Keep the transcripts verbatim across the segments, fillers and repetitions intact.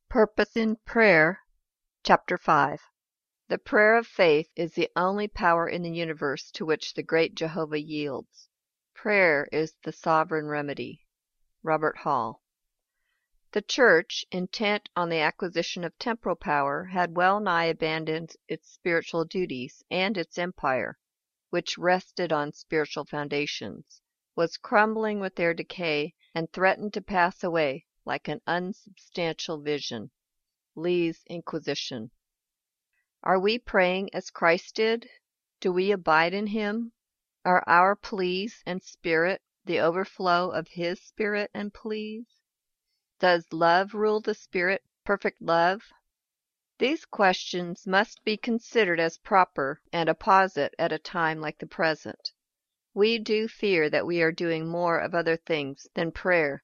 Purpose in Prayer, Chapter five. The prayer of faith is the only power in the universe to which the great Jehovah yields. Prayer is the sovereign remedy. Robert Hall. The Church, intent on the acquisition of temporal power, had well nigh abandoned its spiritual duties, and its empire, which rested on spiritual foundations, was crumbling with their decay, and threatened to pass away like an unsubstantial vision. Lee's Inquisition. Are we praying as Christ did? Do we abide in him? Are our pleas and spirit the overflow of his spirit and pleas? Does love rule the spirit, perfect love? These questions must be considered as proper and apposite at a time like the present. We do fear that we are doing more of other things than prayer.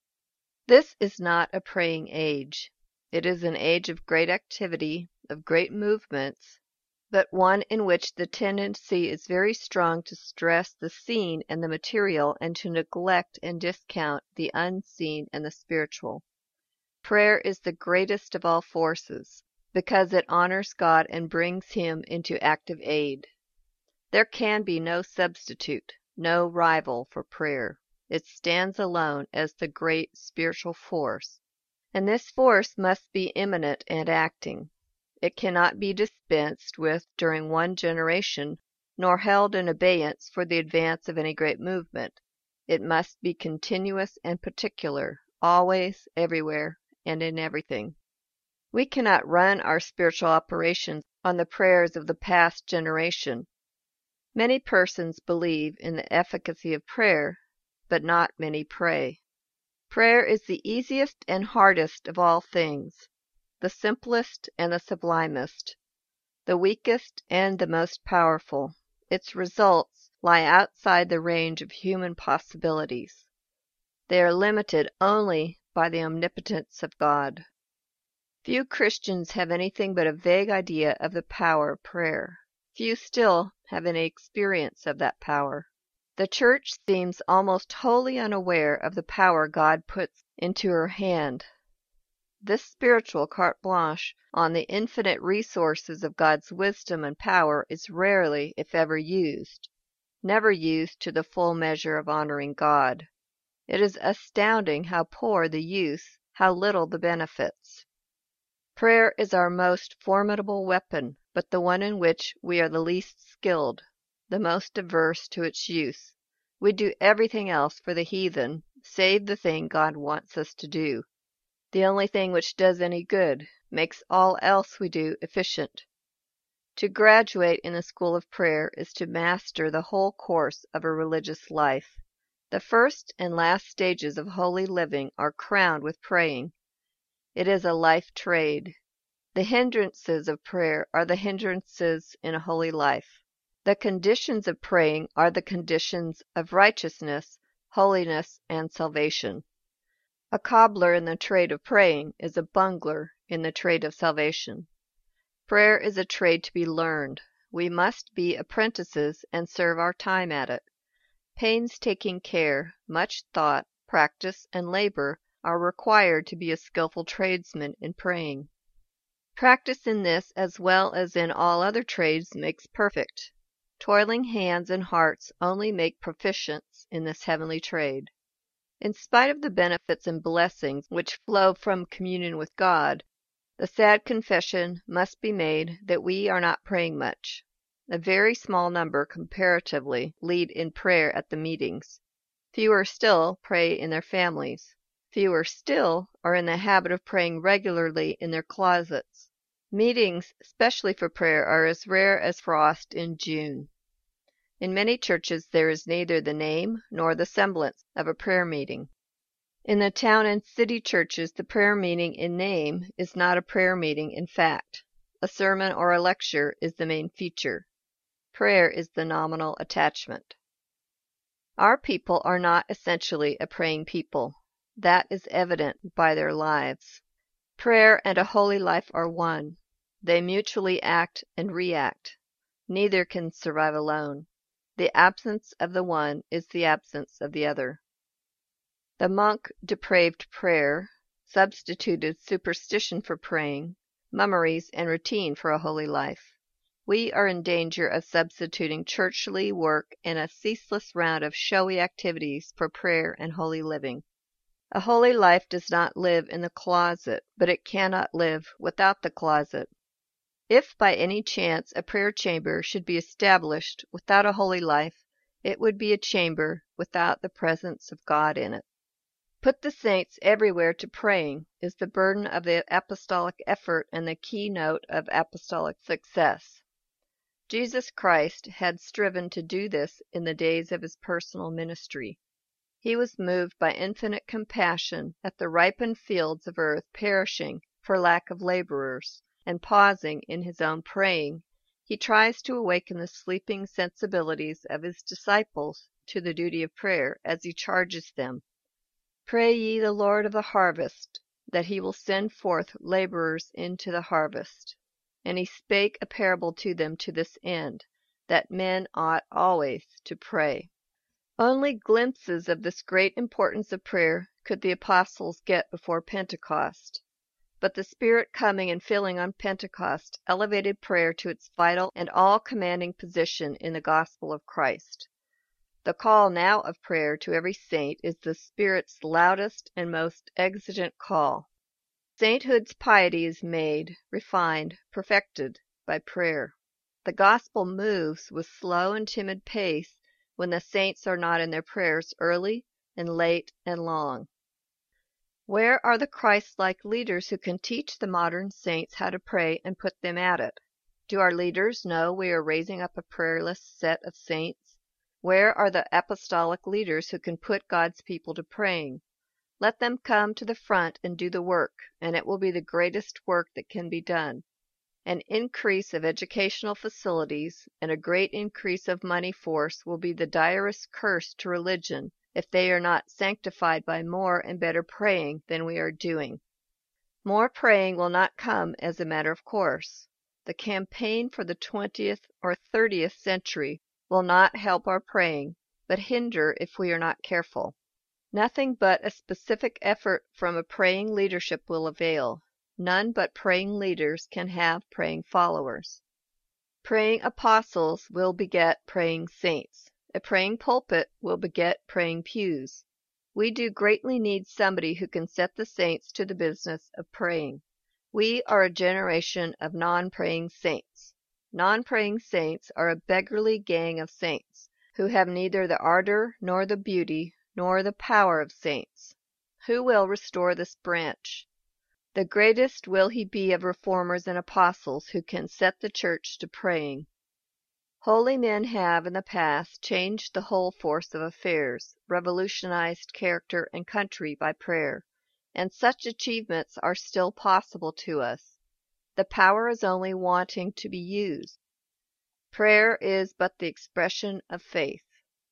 This is not a praying age. It is an age of great activity, of great movements, but one in which the tendency is very strong to stress the seen and the material, and to neglect and discount the unseen and the spiritual. Prayer is the greatest of all forces, because it honors God and brings him into active aid. There can be no substitute, no rival for prayer. It stands alone as the great spiritual force, and this force must be immanent and acting. It cannot be dispensed with during one generation, nor held in abeyance for the advance of any great movement. It must be continuous and particular, always, everywhere, and in everything. We cannot run our spiritual operations on the prayers of the past generation. Many persons believe in the efficacy of prayer, but not many pray. Prayer is the easiest and hardest of all things, the simplest and the sublimest, the weakest and the most powerful. Its results lie outside the range of human possibilities. They are limited only by the omnipotence of God. Few Christians have anything but a vague idea of the power of prayer. Few still have any experience of that power. The Church seems almost wholly unaware of the power God puts into her hand. This spiritual carte blanche on the infinite resources of God's wisdom and power is rarely, if ever, used, never used to the full measure of honoring God. It is astounding how poor the use, how little the benefits. Prayer is our most formidable weapon, but the one in which we are the least skilled, the most averse to its use. We do everything else for the heathen, save the thing God wants us to do. The only thing which does any good, makes all else we do efficient. To graduate in the school of prayer is to master the whole course of a religious life. The first and last stages of holy living are crowned with praying. It is a life trade. The hindrances of prayer are the hindrances in a holy life. The conditions of praying are the conditions of righteousness, holiness, and salvation. A cobbler in the trade of praying is a bungler in the trade of salvation. Prayer is a trade to be learned. We must be apprentices and serve our time at it. Painstaking care, much thought, practice, and labor are required to be a skillful tradesman in praying. Practice in this as well as in all other trades makes perfect. Toiling hands and hearts only make proficients in this heavenly trade. In spite of the benefits and blessings which flow from communion with God, the sad confession must be made that we are not praying much. A very small number, comparatively, lead in prayer at the meetings. Fewer still pray in their families. Fewer still are in the habit of praying regularly in their closets. Meetings, specially for prayer, are as rare as frost in June. In many churches there is neither the name nor the semblance of a prayer meeting. In the town and city churches the prayer meeting in name is not a prayer meeting in fact. A sermon or a lecture is the main feature. Prayer is the nominal attachment. Our people are not essentially a praying people. That is evident by their lives. Prayer and a holy life are one. They mutually act and react. Neither can survive alone. The absence of the one is the absence of the other. The monk depraved prayer, substituted superstition for praying, mummeries and routine for a holy life. We are in danger of substituting churchly work and a ceaseless round of showy activities for prayer and holy living. A holy life does not live in the closet, but it cannot live without the closet. If by any chance a prayer chamber should be established without a holy life, it would be a chamber without the presence of God in it. Put the saints everywhere to praying is the burden of the apostolic effort and the keynote of apostolic success. Jesus Christ had striven to do this in the days of his personal ministry. He was moved by infinite compassion at the ripened fields of earth perishing for lack of laborers, and pausing in his own praying, he tries to awaken the sleeping sensibilities of his disciples to the duty of prayer as he charges them, "Pray ye the Lord of the harvest, that he will send forth laborers into the harvest." And he spake a parable to them to this end, that men ought always to pray. Only glimpses of this great importance of prayer could the apostles get before Pentecost. But the Spirit coming and filling on Pentecost elevated prayer to its vital and all-commanding position in the gospel of Christ. The call now of prayer to every saint is the Spirit's loudest and most exigent call. Sainthood's piety is made, refined, perfected by prayer. The gospel moves with slow and timid pace when the saints are not in their prayers early and late and long. Where are the Christ-like leaders who can teach the modern saints how to pray and put them at it? Do our leaders know we are raising up a prayerless set of saints? Where are the apostolic leaders who can put God's people to praying? Let them come to the front and do the work, and it will be the greatest work that can be done. An increase of educational facilities and a great increase of money force will be the direst curse to religion if they are not sanctified by more and better praying than we are doing. More praying will not come as a matter of course. The campaign for the twentieth or thirtieth century will not help our praying, but hinder if we are not careful. Nothing but a specific effort from a praying leadership will avail. None but praying leaders can have praying followers. Praying apostles will beget praying saints. A praying pulpit will beget praying pews. We do greatly need somebody who can set the saints to the business of praying. We are a generation of non-praying saints. Non-praying saints are a beggarly gang of saints, who have neither the ardor nor the beauty nor the power of saints. Who will restore this branch? The greatest will he be of reformers and apostles who can set the church to praying. Holy men have in the past changed the whole force of affairs, revolutionized character and country by prayer, and such achievements are still possible to us. The power is only wanting to be used. Prayer is but the expression of faith.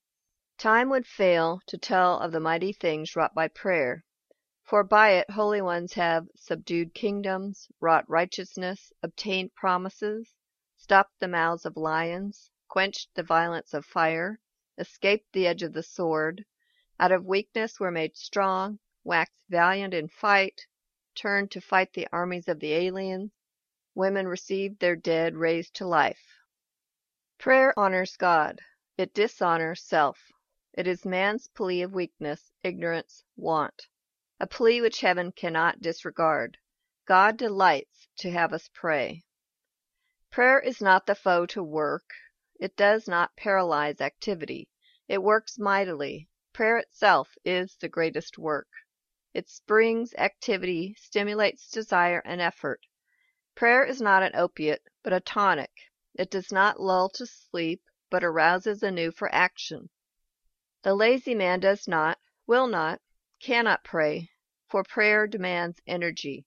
Time would fail to tell of the mighty things wrought by prayer, for by it holy ones have subdued kingdoms, wrought righteousness, obtained promises, stopped the mouths of lions, quenched the violence of fire, escaped the edge of the sword, out of weakness were made strong, waxed valiant in fight, turned to fight the armies of the aliens, women received their dead raised to life. Prayer honors God. It dishonors self. It is man's plea of weakness, ignorance, want. A plea which heaven cannot disregard. God delights to have us pray. Prayer is not the foe to work. It does not paralyze activity. It works mightily. Prayer itself is the greatest work. It springs activity, stimulates desire and effort. Prayer is not an opiate, but a tonic. It does not lull to sleep, but arouses anew for action. The lazy man does not, will not, cannot pray, for prayer demands energy.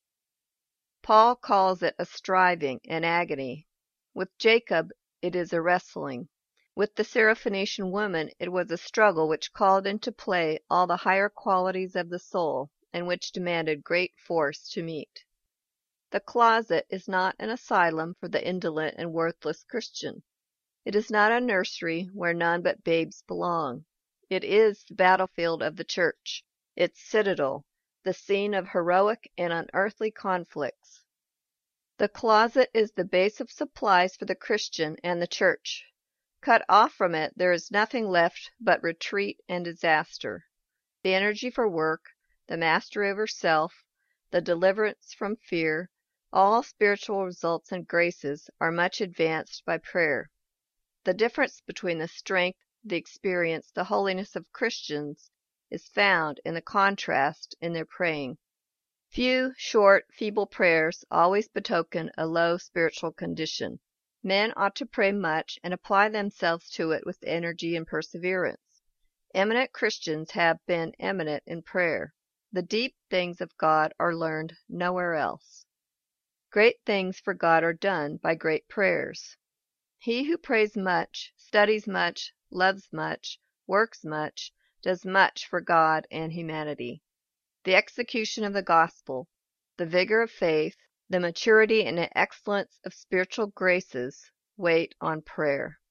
Paul calls it a striving, an agony. With Jacob it is a wrestling. With the Syrophoenician woman it was a struggle which called into play all the higher qualities of the soul, and which demanded great force to meet. The closet is not an asylum for the indolent and worthless Christian. It is not a nursery where none but babes belong. It is the battlefield of the church, its citadel, the scene of heroic and unearthly conflicts. The closet is the base of supplies for the Christian and the Church. Cut off from it, there is nothing left but retreat and disaster. The energy for work, the mastery over self, the deliverance from fear, all spiritual results and graces are much advanced by prayer. The difference between the strength, the experience, the holiness of Christians is found in the contrast in their praying. Few, short, feeble prayers always betoken a low spiritual condition. Men ought to pray much and apply themselves to it with energy and perseverance. Eminent Christians have been eminent in prayer. The deep things of God are learned nowhere else. Great things for God are done by great prayers. He who prays much, studies much, loves much, works much, does much for God and humanity. The execution of the gospel, the vigor of faith, the maturity and excellence of spiritual graces wait on prayer.